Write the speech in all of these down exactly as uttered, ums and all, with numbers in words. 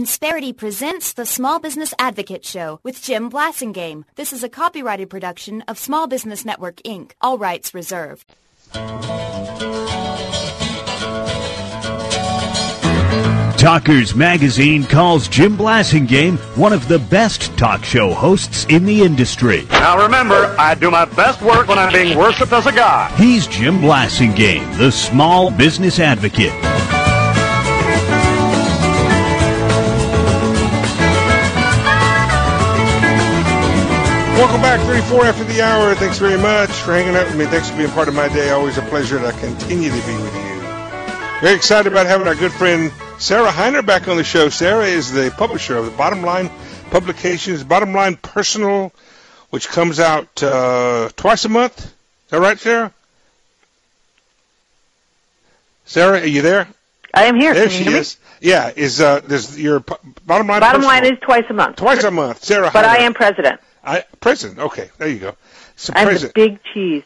Insperity presents the Small Business Advocate Show with Jim Blasingame. This is a copyrighted production of Small Business Network, Incorporated. All rights reserved. Talkers Magazine calls Jim Blasingame one of the best talk show hosts in the industry. Now remember, I do my best work when I'm being worshipped as a god. He's Jim Blasingame, the Small Business Advocate. Welcome back, thirty-four after the hour. Thanks very much for hanging out with me. Thanks for being part of my day. Always a pleasure, and I continue to be with you. Very excited about having our good friend Sarah Hiner back on the show. Sarah is the publisher of the Bottom Line Publications, Bottom Line Personal, which comes out uh, twice a month. Is that right, Sarah? Sarah, are you there? I am here. There Can she you hear is. Me? Yeah, is uh, there's your Bottom Line Bottom Personal. Line is twice a month. Twice a month. Sarah But Hiner. I am president. I, president. Okay, there you go. So I'm president. the big cheese.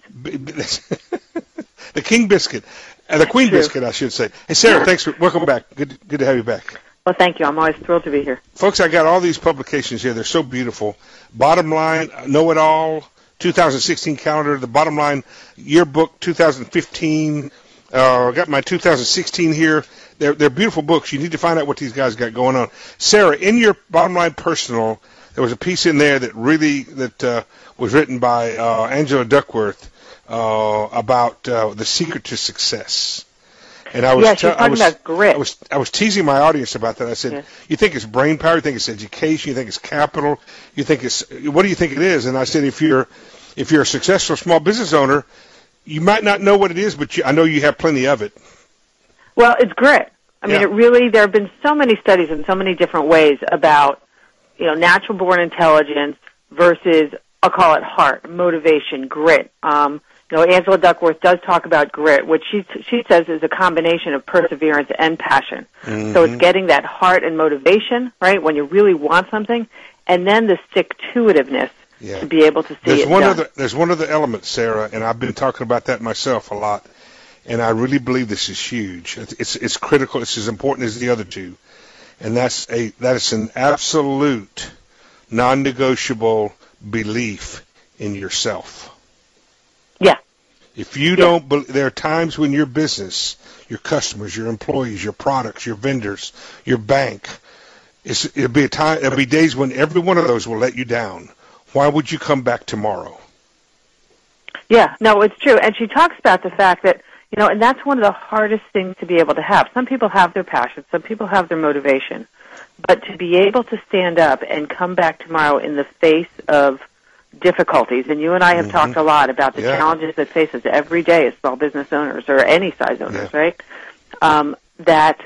The King Biscuit. Uh, the Queen True. Biscuit, I should say. Hey, Sarah, thanks for welcome back. Good, good to have you back. Well, thank you. I'm always thrilled to be here. Folks, I got all these publications here. They're so beautiful. Bottom Line, Know It All, two thousand sixteen calendar, the Bottom Line Yearbook two thousand fifteen. Uh, I got my two thousand sixteen here. They're, they're beautiful books. You need to find out what these guys got going on. Sarah, in your Bottom Line Personal, there was a piece in there that really that uh, was written by uh, Angela Duckworth uh, about uh, the secret to success. And I was yeah, she's te- talking I was, about grit. I was I was teasing my audience about that. I said, yeah. "You think it's brain power? You think it's education? You think it's capital? You think it's what do you think it is?" And I said, "If you're if you're a successful small business owner, you might not know what it is, but you, I know you have plenty of it." Well, it's grit. I mean, Yeah. it really. There have been so many studies in so many different ways about, you know, natural born intelligence versus, I'll call it heart, motivation, grit. Um, you know, Angela Duckworth does talk about grit, which she she says is a combination of perseverance and passion. Mm-hmm. So it's getting that heart and motivation, right, when you really want something, and then the stick-to-itiveness Yeah. to be able to see There's it one done. other there's one other element, Sarah, and I've been talking about that myself a lot, and I really believe this is huge. It's it's, it's critical. It's as important as the other two, and that's a that is an absolute, non-negotiable belief in yourself. Yeah. If you don't, be, there are times when your business, your customers, your employees, your products, your vendors, your bank, it's, it'll be a time. There'll be days when every one of those will let you down. Why would you come back tomorrow? Yeah, no, it's true. And she talks about the fact that, you know, and that's one of the hardest things to be able to have. Some people have their passion. Some people have their motivation. But to be able to stand up and come back tomorrow in the face of difficulties, and you and I have Mm-hmm. talked a lot about the Yeah. challenges that face us every day as small business owners or any size owners, Yeah. right? Um, that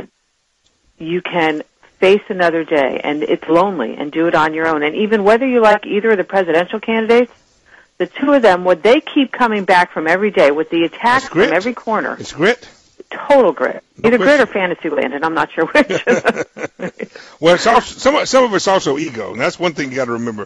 you can face another day, and it's lonely, and do it on your own. And even whether you like either of the presidential candidates, the two of them, what they keep coming back from every day with the attacks It's grit. from every corner, It's grit. total grit. No Either question. grit or Fantasyland, and I'm not sure which. Well, it's also, some some of it's also ego, and that's one thing you got to remember.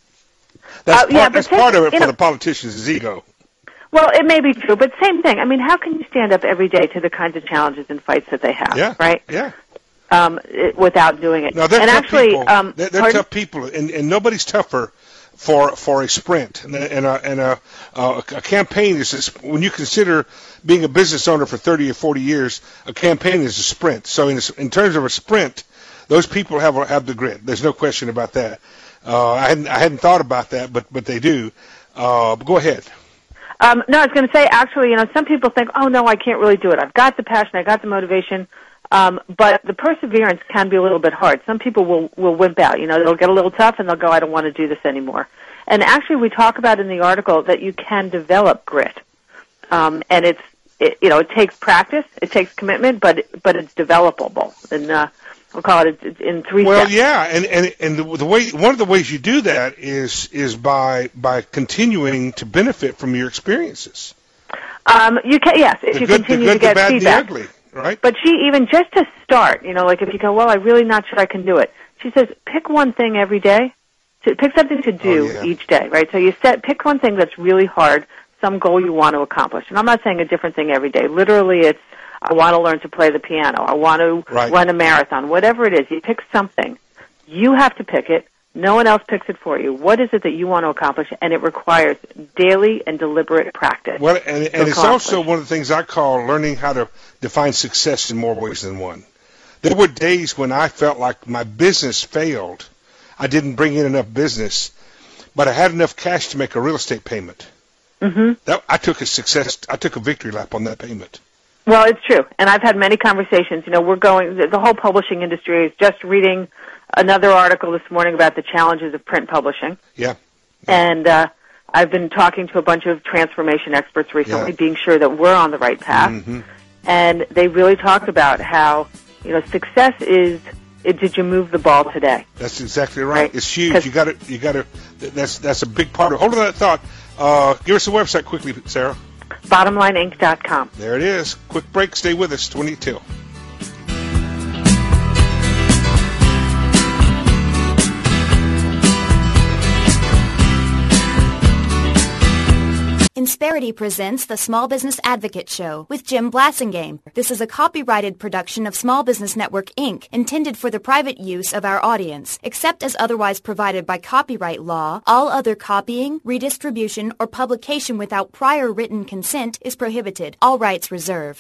That's Uh, part, yeah, but that's take- part of it you for know- the politicians is ego. Well, it may be true, but same thing. I mean, how can you stand up every day to the kinds of challenges and fights that they have, Yeah, right? Yeah. Um, it, without doing it. No, they're and tough actually, people. um, they're they're pardon? tough people, and, and nobody's tougher for for a sprint and a, and a, and a, uh, a campaign is a, sp- when you consider being a business owner for thirty or forty years, a campaign is a sprint. So in a, in terms of a sprint, those people have have the grit. There's no question about that. Uh, I hadn't I hadn't thought about that, but but they do. Uh, but go ahead. Um, no, I was going to say, actually, you know, some people think, oh, no, I can't really do it. I've got the passion, I got the motivation, um, but the perseverance can be a little bit hard. Some people will, will wimp out. You know, they'll get a little tough, and they'll go, I don't want to do this anymore. And actually, we talk about in the article that you can develop grit. Um, and it's, it, you know, it takes practice, it takes commitment, but but it's developable. And uh, we'll call it in three Well, steps. yeah, and and and the, the way one of the ways you do that is is by by continuing to benefit from your experiences. Um, you can, yes, if The you good, the continue good, to get the bad, feedback. and the ugly, right? But she, even just to start, you know, like if you go, well, I'm really not sure I can do it. She says, pick one thing every day. To, pick something to do Oh, yeah. each day, right? So you set, pick one thing that's really hard, some goal you want to accomplish. And I'm not saying a different thing every day. Literally, it's, I want to learn to play the piano. I want to right. run a marathon. Whatever it is, you pick something. You have to pick it. No one else picks it for you. What is it that you want to accomplish? And it requires daily and deliberate practice. Well, and, and it's also one of the things I call learning how to define success in more ways than one. There were days when I felt like my business failed. I didn't bring in enough business, but I had enough cash to make a real estate payment. Mm-hmm. That, I took a success. I took a victory lap on that payment. Well, it's true, and I've had many conversations. You know, we're going. The, the whole publishing industry is just reading another article this morning about the challenges of print publishing. Yeah. yeah. And uh, I've been talking to a bunch of transformation experts recently, yeah. being sure that we're on the right path. Mm-hmm. And they really talked about how, you know, success is. It, did you move the ball today? That's exactly right. right? It's huge. You got to. You got to. That's that's a big part of. Hold on that thought. Uh, give us a website quickly, Sarah. bottom line inc dot com. There it is. Quick break. Stay with us. twenty-two. Insperity presents the Small Business Advocate Show with Jim Blasingame. This is a copyrighted production of Small Business Network, Incorporated, intended for the private use of our audience. Except as otherwise provided by copyright law, all other copying, redistribution, or publication without prior written consent is prohibited. All rights reserved.